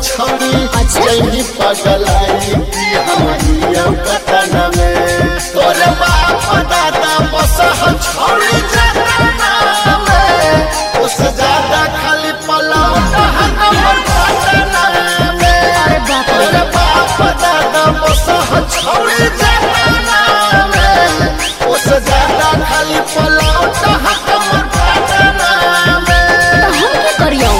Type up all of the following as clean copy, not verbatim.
छौड़ी जैनी पगलाई की हमारी कतना में तोरे बाप दादा बसह छौड़ी जतना में उससे ज्यादा खाली पलौट हमर पटना में तोरे बाप दादा बसह छौड़ी जतना में उससे ज्यादा खाली पलौट हमर पटना में। हम क्या करियो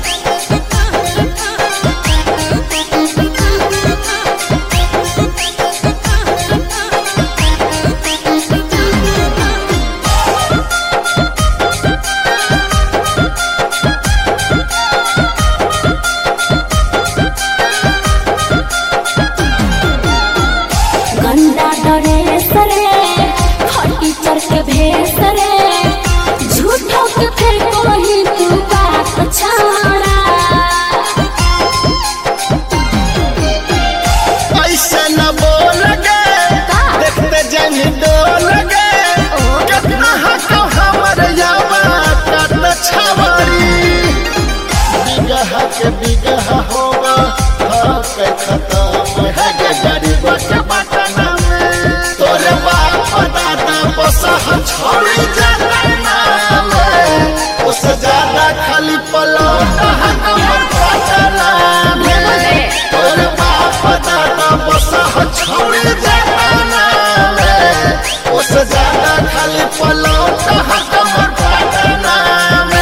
गंदा ड्रेस रे खटी चर के भेस रे झूठो के फिर कोई तू बात छाड़ा ऐसे न बोल गे देखते जन डोल गे कितना हको हमर यावा कत छवारी बिगह के बिगह होगा के खत्म है गे गरीब के बटना में तोरे बाप दादा बसह छोड़ी जाना में उससे ज्यादा खाली पलौट हमर पटना में तोरे बाप दादा बसह छोड़ी जाना में उससे ज्यादा खाली पलौट हमर पटना में।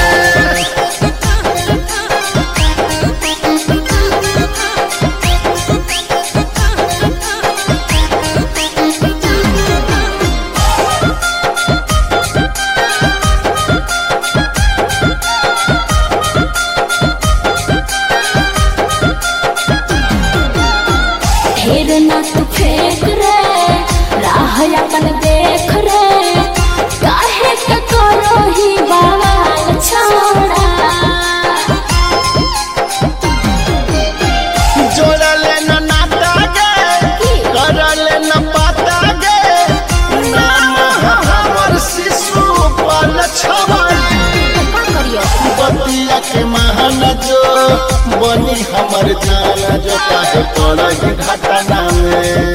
ढेर ना तू फेंक रे राह अपन देख रे काहे के करो ही बावल छोड़ा जोड़ा लेना नाता गे कर लेना पाता गे नाम हमर शिशु पल छवारी का करियो बतिया के महान जो बनी हमर जान जो काहे पड़ घटना में